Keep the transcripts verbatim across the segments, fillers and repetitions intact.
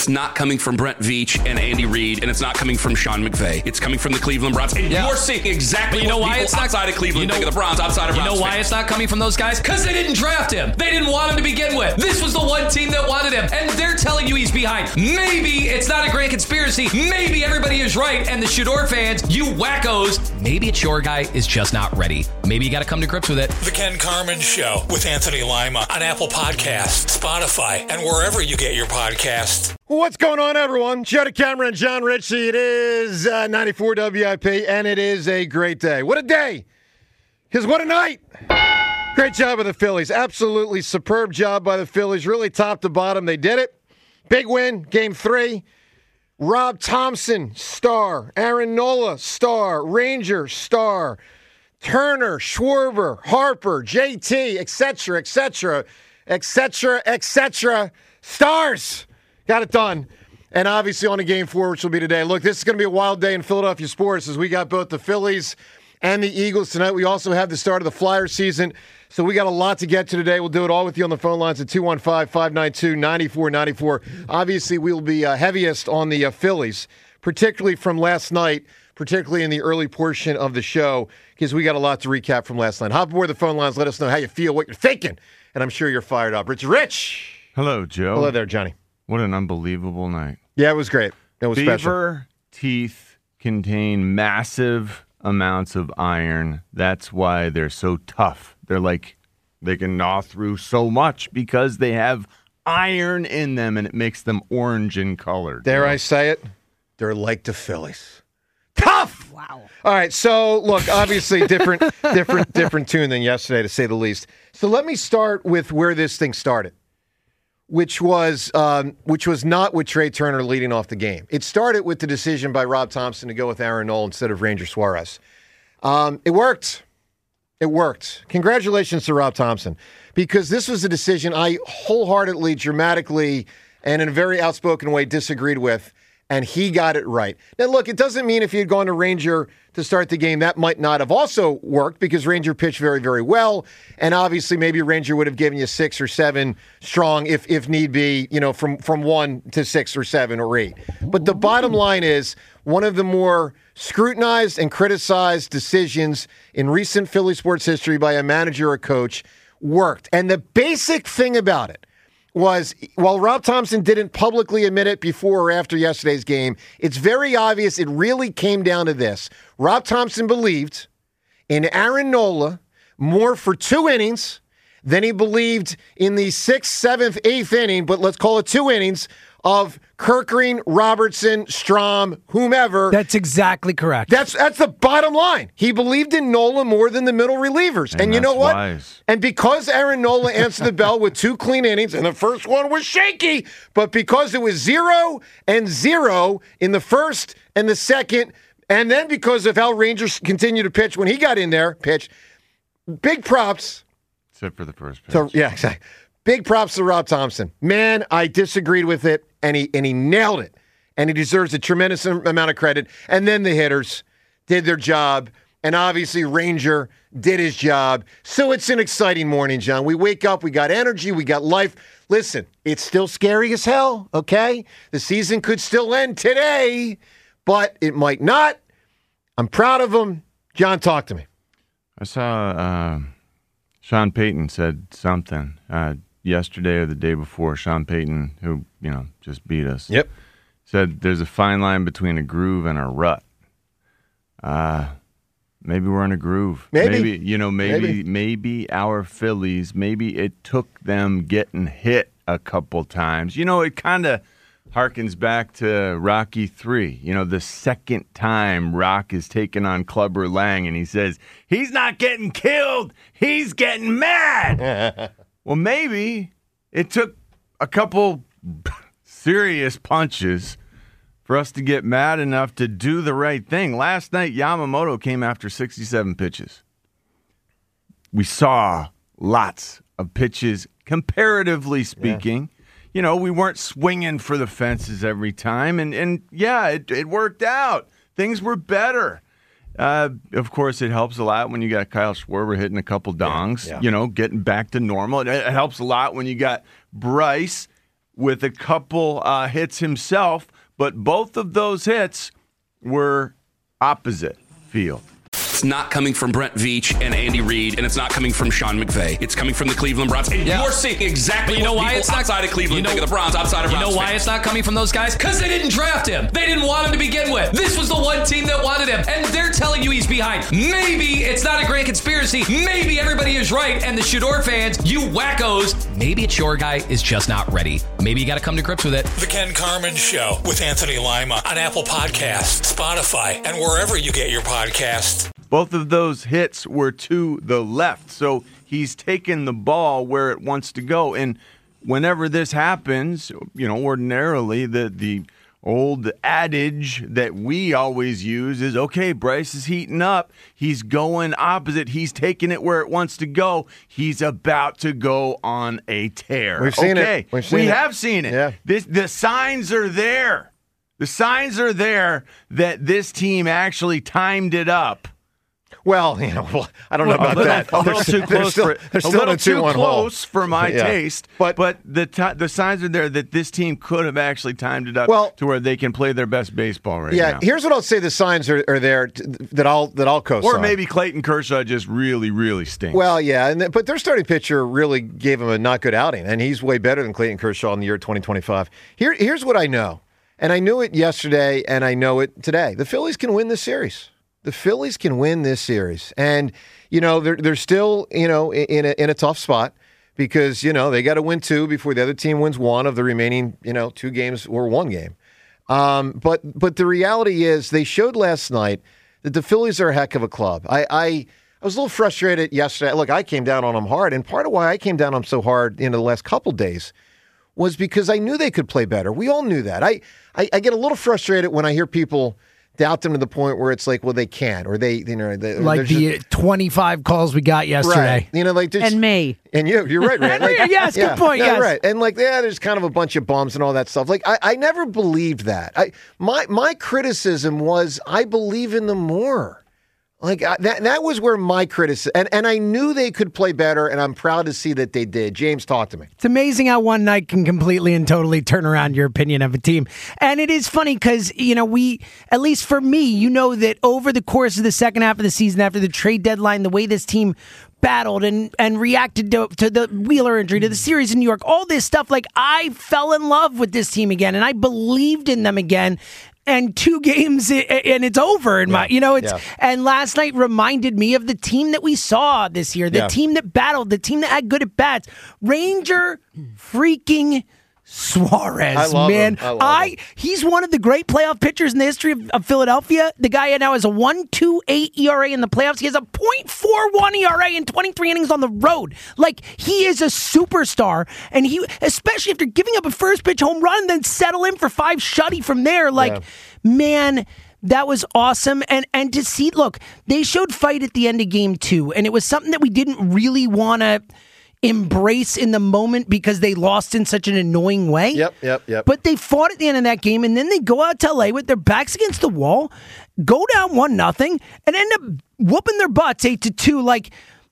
it's not coming from Brent Veach and Andy Reid, and it's not coming from Sean McVay. It's coming from the Cleveland Browns. And yeah. you're seeing exactly but you know what why people it's not, outside of Cleveland you know, think of the Browns, outside of Browns. You know why fans. it's not coming from those guys? Because they didn't draft him. They didn't want him to begin with. This was the one team that wanted him, and they're telling you he's behind. Maybe it's not a grand conspiracy. Maybe everybody is right, and the Shador fans, you wackos, maybe it's your guy is just not ready. Maybe you got to come to grips with it. The Ken Carman Show with Anthony Lima on Apple Podcasts, Spotify, and wherever you get your podcasts. What's going on, everyone? Joe Cameron, John Ritchie. It is uh, ninety-four W I P, and it is a great day. What a day! Because what a night! Great job of the Phillies. Absolutely superb job by the Phillies. Really top to bottom, they did it. Big win, game three. Rob Thompson, star. Aaron Nola, star. Ranger, star. Turner, Schwarber, Harper, J T, et cetera, et cetera, et cetera, et cetera. Stars! Got it done. And obviously on to game four, which will be today. Look, this is going to be a wild day in Philadelphia sports as we got both the Phillies and the Eagles tonight. We also have the start of the Flyer season. So we got a lot to get to today. We'll do it all with you on the phone lines at two one five, five nine two, nine four nine four. Obviously, we'll be uh, heaviest on the uh, Phillies, particularly from last night, particularly in the early portion of the show, because we got a lot to recap from last night. Hop aboard the phone lines. Let us know how you feel, what you're thinking. And I'm sure you're fired up. Rich Rich. Hello, Joe. Hello there, Johnny. What an unbelievable night. Yeah, it was great. It was Beaver special. teeth contain massive amounts of iron. That's why they're so tough. They're like, they can gnaw through so much because they have iron in them, and it makes them orange in color. Dare you know? I say it? They're like the Phillies. Tough! Wow. All right, so look, obviously different, different, different tune than yesterday, to say the least. So let me start with where this thing started, which was um, which was not with Trey Turner leading off the game. It started with the decision by Rob Thompson to go with Aaron Nola instead of Ranger Suarez. Um, it worked. It worked. Congratulations to Rob Thompson, because this was a decision I wholeheartedly, dramatically, and in a very outspoken way disagreed with, and he got it right. Now, look, it doesn't mean if he had gone to Ranger to start the game, that might not have also worked, because Ranger pitched very, very well, and obviously maybe Ranger would have given you six or seven strong if if need be, you know, from, from one to six or seven or eight. But the bottom line is, one of the more scrutinized and criticized decisions in recent Philly sports history by a manager or coach worked. And the basic thing about it was, while Rob Thompson didn't publicly admit it before or after yesterday's game, it's very obvious it really came down to this. Rob Thompson believed in Aaron Nola more for two innings than he believed in the sixth, seventh, eighth inning, but let's call it two innings, of Kerkering, Robertson, Strahm, whomever. That's exactly correct. That's that's the bottom line. He believed in Nola more than the middle relievers. And, and you know what? Wise. And because Aaron Nola answered the bell with two clean innings, and the first one was shaky, but because it was zero and zero in the first and the second, and then because of how Rangers continued to pitch when he got in there, pitch, big props. Except for the first pitch. So, yeah, exactly. Big props to Rob Thompson. Man, I disagreed with it, and he and he nailed it. And he deserves a tremendous amount of credit. And then the hitters did their job. And obviously, Ranger did his job. So it's an exciting morning, John. We wake up, we got energy, we got life. Listen, it's still scary as hell, okay? The season could still end today, but it might not. I'm proud of him. John, talk to me. I saw uh, Sean Payton said something uh, yesterday or the day before. Sean Payton, who, you know, just beat us. Yep. Said there's a fine line between a groove and a rut. Uh, maybe we're in a groove. Maybe. maybe you know, maybe, Maybe. maybe our Phillies, maybe it took them getting hit a couple times. You know, it kind of harkens back to Rocky three. You know, the second time Rock is taking on Clubber Lang, and he says, he's not getting killed, he's getting mad. Well, maybe it took a couple serious punches for us to get mad enough to do the right thing. Last night, Yamamoto came after sixty-seven pitches. We saw lots of pitches, comparatively speaking. Yeah. You know, we weren't swinging for the fences every time. And, and yeah, it, it worked out. Things were better. Uh, of course, it helps a lot when you got Kyle Schwarber hitting a couple dongs, yeah, yeah. you know, getting back to normal. It, it helps a lot when you got Bryce with a couple uh, hits himself, but both of those hits were opposite field. It's not coming from Brent Veach and Andy Reid, and it's not coming from Sean McVay. It's coming from the Cleveland Browns. And yeah. you're seeing exactly you know what why people it's not, outside of Cleveland you know, think of the Browns, outside of You Browns know why fans. it's not coming from those guys? Because they didn't draft him. They didn't want him to begin with. This was the one team that wanted him, and they're telling you he's behind. Maybe it's not a grand conspiracy. Maybe everybody is right, and the Shador fans, you wackos, maybe it's your guy is just not ready. Maybe you got to come to grips with it. The Ken Carman Show with Anthony Lima on Apple Podcasts, Spotify, and wherever you get your podcasts. Both of those hits were to the left, so he's taken the ball where it wants to go. And whenever this happens, you know, ordinarily the the old adage that we always use is, okay, Bryce is heating up. He's going opposite. He's taking it where it wants to go. He's about to go on a tear. We've seen okay, it. We've seen we it. have seen it. Yeah. This, the signs are there. The signs are there that this team actually timed it up. Well, you know, I don't know well, about a little, that. A little too close, still, for, they're a still little in a two, too one close hole. for my yeah. taste. But, but the t- the signs are there that this team could have actually timed it up well, to where they can play their best baseball right yeah, now. Yeah, here's what I'll say: the signs are, are there t- that I'll that I'll co-sign. Or maybe Clayton Kershaw just really, really stinks. Well, yeah, and th- but their starting pitcher really gave him a not good outing, and he's way better than Clayton Kershaw in the year twenty twenty-five. Here, here's what I know, and I knew it yesterday, and I know it today: the Phillies can win this series. The Phillies can win this series, and you know they're they're still you know in a, in a tough spot because you know they got to win two before the other team wins one of the remaining you know two games or one game. Um, but but the reality is they showed last night that the Phillies are a heck of a club. I I, I was a little frustrated yesterday. Look, I came down on them hard, and part of why I came down on them so hard in the last couple days was because I knew they could play better. We all knew that. I I, I get a little frustrated when I hear people doubt them to the point where it's like, well, they can't, or they, you know, they, like the just, twenty-five calls we got yesterday, right? You know, like just, and me, and you, you're right, right? Like, yes, yeah, good point. Yeah, yes, right. And like, yeah, there's kind of a bunch of bums and all that stuff. Like, I, I never believed that. I my my criticism was I believe in them more. Like I, that that was where my criticism, and, and I knew they could play better, and I'm proud to see that they did. James, talk to me. It's amazing how one night can completely and totally turn around your opinion of a team. And it is funny because, you know, we, at least for me, you know that over the course of the second half of the season, after the trade deadline, the way this team battled and, and reacted to, to the Wheeler injury, to the series in New York, all this stuff, like I fell in love with this team again, and I believed in them again. And two games, and it's over. In my, you know, it's yeah. and last night reminded me of the team that we saw this year, the yeah. team that battled, the team that had good at bats. Ranger freaking Suarez, I love man. Him. I, love I him. He's one of the great playoff pitchers in the history of, of Philadelphia. The guy now has a one point two eight E R A in the playoffs. He has a point four one E R A in twenty-three innings on the road. Like, he is a superstar, and he, especially after giving up a first pitch home run and then settle in for five shutty from there. Like, yeah. man, that was awesome. And and to see, look, they showed fight at the end of game two, and it was something that we didn't really want to embrace in the moment because they lost in such an annoying way. Yep, yep, yep. But they fought at the end of that game, and then they go out to L A with their backs against the wall, go down one nothing, and end up whooping their butts eight to two. Like,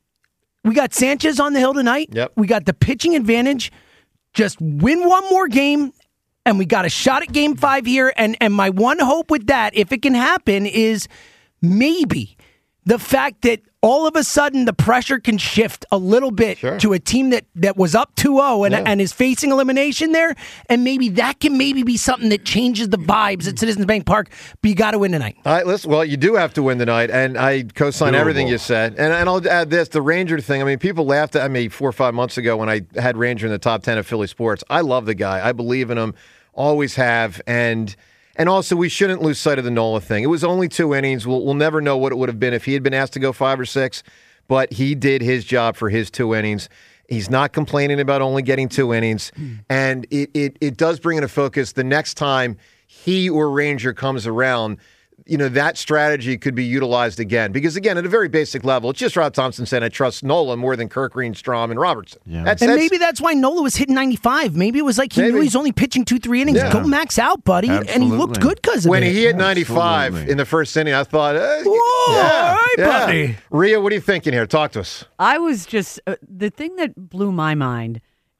we got Sanchez on the hill tonight. Yep. We got the pitching advantage. Just win one more game, and we got a shot at game five here. And and my one hope with that, if it can happen, is maybe the fact that all of a sudden the pressure can shift a little bit sure. to a team that, that was up two oh and, yeah. and is facing elimination there. And maybe that can maybe be something that changes the vibes at Citizens Bank Park. But you got to win tonight. All right, listen, well, you do have to win tonight, and I co-sign Doable. everything you said. And, and I'll add this, the Ranger thing. I mean, people laughed at me four or five months ago when I had Ranger in the top ten of Philly sports. I love the guy. I believe in him, always have. And and also, we shouldn't lose sight of the Nola thing. It was only two innings. We'll, we'll never know what it would have been if he had been asked to go five or six. But he did his job for his two innings. He's not complaining about only getting two innings. Mm. And it, it it does bring into focus the next time he or Ranger comes around, you know, that strategy could be utilized again. Because, again, at a very basic level, it's just Rob Thompson saying I trust Nola more than Kirk, Green, Strom, and Robertson. Yeah. That's, and that's, maybe that's why Nola was hitting ninety-five. Maybe it was like he maybe. knew he's only pitching two, three innings. Yeah. Go max out, buddy. Absolutely. And he looked good because of when it. When he hit ninety-five Absolutely. in the first inning, I thought, eh, whoa, yeah, all right, yeah. buddy. Rhea, what are you thinking here? Talk to us. I was just, uh, the thing that blew my mind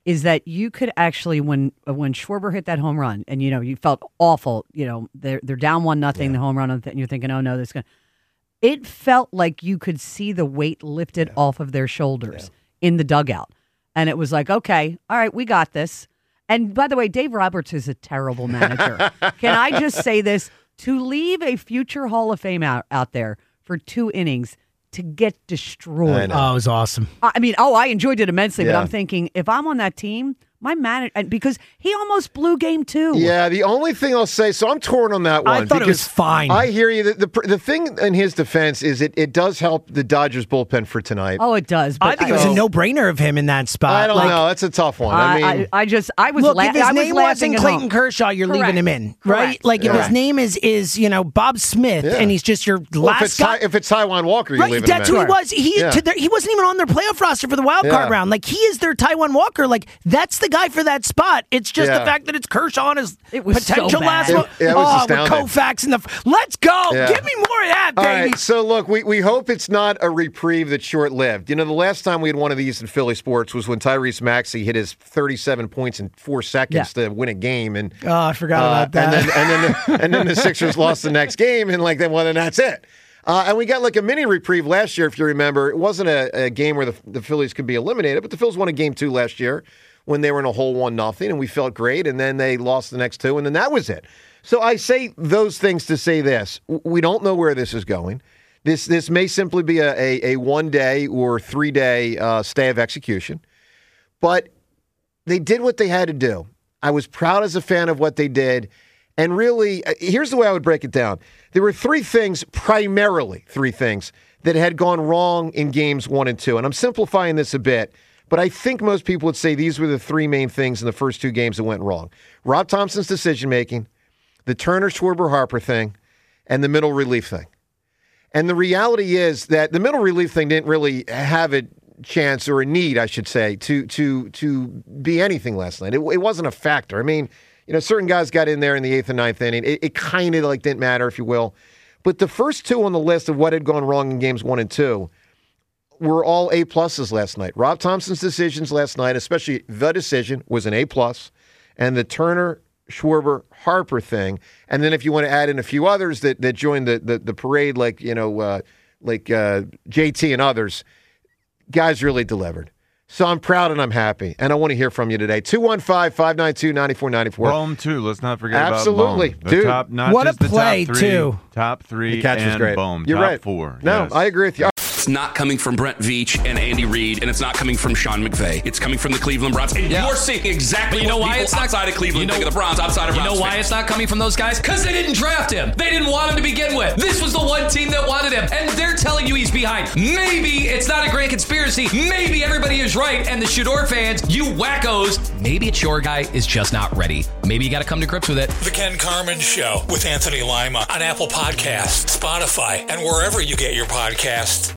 is that you could actually, when when Schwarber hit that home run, and you know you felt awful, you know they're they're down one nothing, yeah. the home run, and you're thinking, oh no, this is gonna. It felt like you could see the weight lifted yeah. off of their shoulders yeah. in the dugout, and it was like, okay, all right, we got this. And by the way, Dave Roberts is a terrible manager. Can I just say this? To leave a future Hall of Fame out, out there for two innings to get destroyed. Oh, it was awesome. I mean, oh, I enjoyed it immensely, yeah. but I'm thinking, if I'm on that team, my manager, because he almost blew game two. Yeah, the only thing I'll say, so I'm torn on that one. I thought it was fine. I hear you. The, the, the thing in his defense is it, it does help the Dodgers bullpen for tonight. Oh, it does. I think I, it was so, a no-brainer of him in that spot. I don't like, know. That's a tough one. I, I mean, I, I just, I was look, la- if his I name was wasn't Clayton home. Kershaw, you're Correct. leaving him in, right? Correct. Like if yeah. his name is is you know Bob Smith, yeah. and he's just your well, last if it's guy. Ty, if it's Taijuan Walker, you're right, leaving that's him who in. he was. He yeah. to their, he wasn't even on their playoff roster for the wild card Yeah. round. Like he is their Taijuan Walker. Like that's the guy for that spot. It's just Yeah. the fact that it's Kershaw and his It was potential so last bad. one. It- it was oh, with astounding. Koufax and the let's go. Yeah. Give me more of that, All baby. right, so look, we, we hope it's not a reprieve that's short-lived. You know, the last time we had one of these in Philly sports was when Tyrese Maxey hit his thirty-seven points in four seconds Yeah. to win a game, and Oh, I forgot uh, about that. And then and then the, and then the Sixers lost the next game, and like then well, then that's it. Uh, and we got like a mini reprieve last year, if you remember. It wasn't a, a game where the, the Phillies could be eliminated, but the Phils won a game two last year when they were in a hole one nothing, and we felt great. And then they lost the next two, and then that was it. So I say those things to say this: we don't know where this is going. This this may simply be a a, a one day or three day uh, stay of execution, but they did what they had to do. I was proud as a fan of what they did. And really, here's the way I would break it down. There were three things, primarily three things, that had gone wrong in games one and two. And I'm simplifying this a bit, but I think most people would say these were the three main things in the first two games that went wrong. Rob Thompson's decision-making, the Turner-Schwarber-Harper thing, and the middle relief thing. And the reality is that the middle relief thing didn't really have a chance, or a need, I should say, to to to be anything last night. It, it wasn't a factor. I mean, you know, certain guys got in there in the eighth and ninth inning. It, it kind of like didn't matter, if you will. But the first two on the list of what had gone wrong in games one and two were all A pluses last night. Rob Thompson's decisions last night, especially the decision, was an A plus, and the Turner, Schwarber, Harper thing. And then if you want to add in a few others that that joined the the, the parade, like you know, uh, like uh, J T and others, guys really delivered. So I'm proud and I'm happy, and I want to hear from you today. two one five, five nine two, nine four nine four. Bohm, too. Let's not forget Absolutely. about Bohm. The Dude, top, not what just a play, the top three, too. Top three The catch was and great. Bohm. You're top right. four. No, yes. I agree with you. It's not coming from Brent Veach and Andy Reid, and it's not coming from Sean McVay. It's coming from the Cleveland Browns. And Yeah. you're seeing exactly But you know what why people it's not outside of Cleveland you know, think of the Browns, outside of You Browns know why fans. it's not coming from those guys? Because they didn't draft him. They didn't want him to begin with. This was the one team that wanted him, and they're telling you he's behind. Maybe it's not a grand conspiracy. Maybe everybody is right, and the Shador fans, you wackos, maybe it's your guy is just not ready. Maybe you got to come to grips with it. The Ken Carman Show with Anthony Lima on Apple Podcasts, Spotify, and wherever you get your podcasts.